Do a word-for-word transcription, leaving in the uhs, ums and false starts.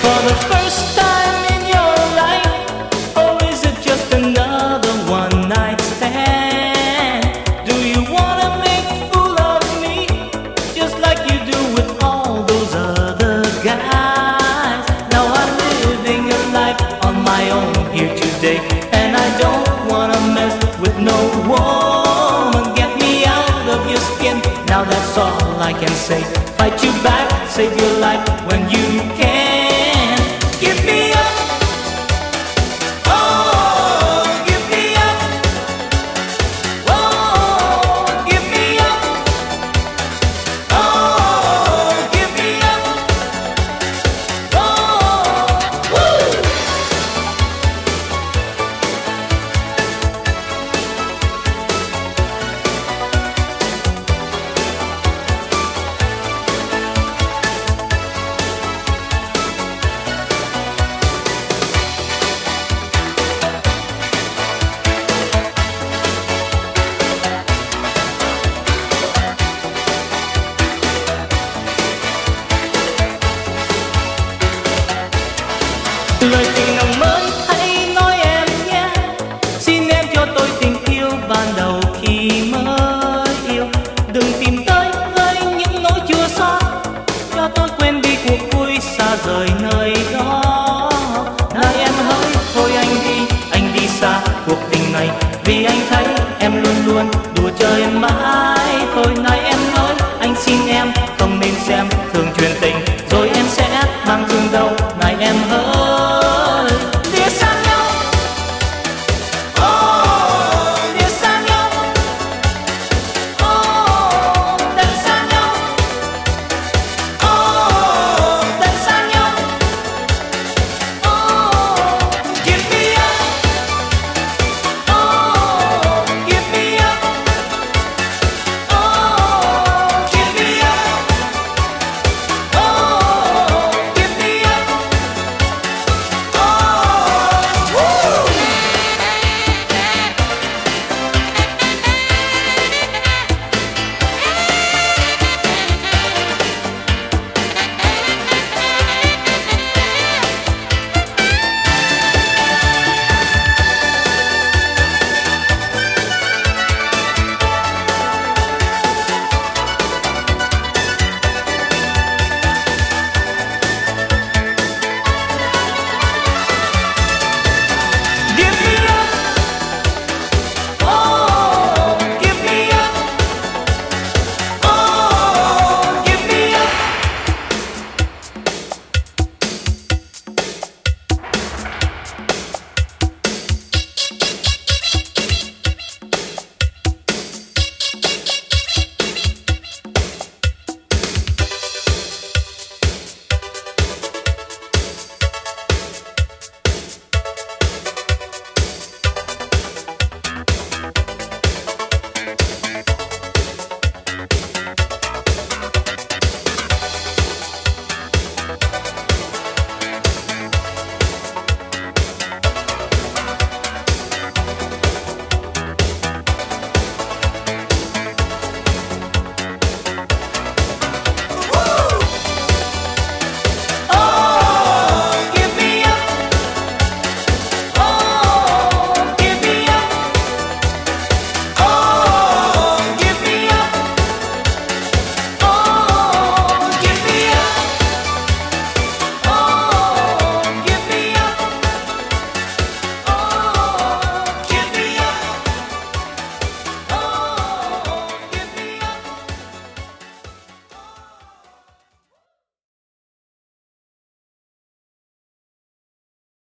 for the first time in your life, or is it just another one night stand? Do you wanna make fool of me, just like you do with all those other guys? Now I'm living a life on my own here today, and I don't wanna mess with no woman. Get me out of your skin, now that's all I can say. Fight you back, save your life when you can. Give me up, oh, give me up, oh, give me up, oh, give me up, oh, woo. Lời tình nào mới hãy nói em nhé, xin em cho tôi tình yêu ban đầu khi mới yêu. Đừng tìm tới với những nỗi chua xót, cho tôi quên đi cuộc vui xa rời nơi